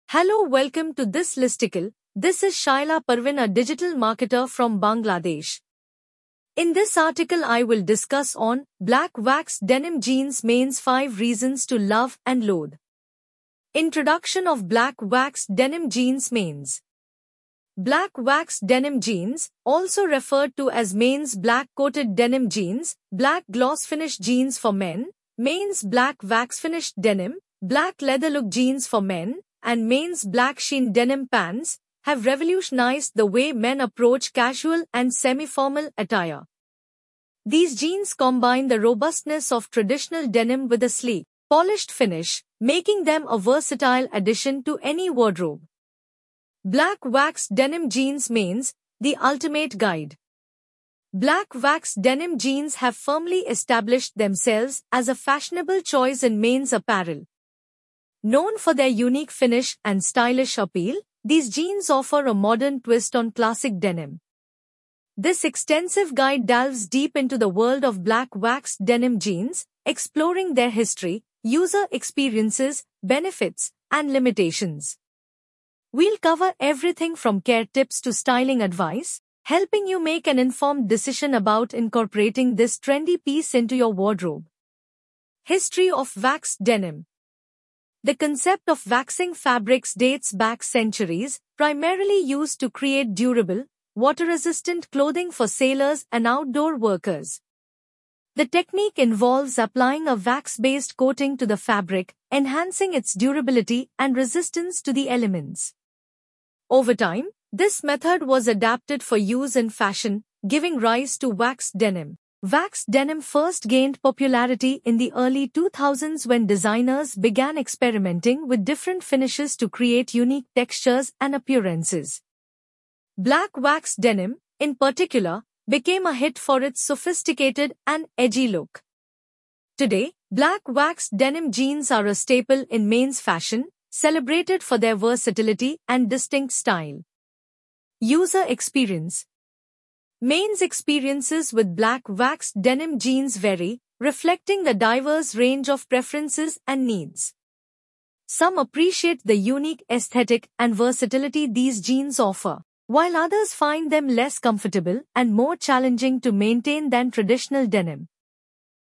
Hello, welcome to this listicle. This is Shaila Parvin, a digital marketer from Bangladesh. In this article I will discuss on Black Wax Denim Jeans Mains 5 Reasons to Love and Loathe. Introduction of Black Wax Denim Jeans Mains. Black wax denim jeans, also referred to as mains black coated denim jeans, black gloss finish jeans for men, mains black wax finished denim, black leather look jeans for men, and mains black sheen denim pants, have revolutionized the way men approach casual and semi-formal attire. These jeans combine the robustness of traditional denim with a sleek, polished finish, making them a versatile addition to any wardrobe. Black Wax Denim Jeans Mains, the ultimate guide. Black wax denim jeans have firmly established themselves as a fashionable choice in men's apparel. Known for their unique finish and stylish appeal, these jeans offer a modern twist on classic denim. This extensive guide delves deep into the world of black wax denim jeans, exploring their history, user experiences, benefits, and limitations. We'll cover everything from care tips to styling advice, helping you make an informed decision about incorporating this trendy piece into your wardrobe. History of waxed denim. The concept of waxing fabrics dates back centuries, primarily used to create durable, water-resistant clothing for sailors and outdoor workers. The technique involves applying a wax-based coating to the fabric, enhancing its durability and resistance to the elements. Over time, this method was adapted for use in fashion, giving rise to waxed denim. Waxed denim first gained popularity in the early 2000s when designers began experimenting with different finishes to create unique textures and appearances. Black waxed denim, in particular, became a hit for its sophisticated and edgy look. Today, black waxed denim jeans are a staple in men's fashion, celebrated for their versatility and distinct style. User experience. Men's experiences with black waxed denim jeans vary, reflecting the diverse range of preferences and needs. Some appreciate the unique aesthetic and versatility these jeans offer, while others find them less comfortable and more challenging to maintain than traditional denim.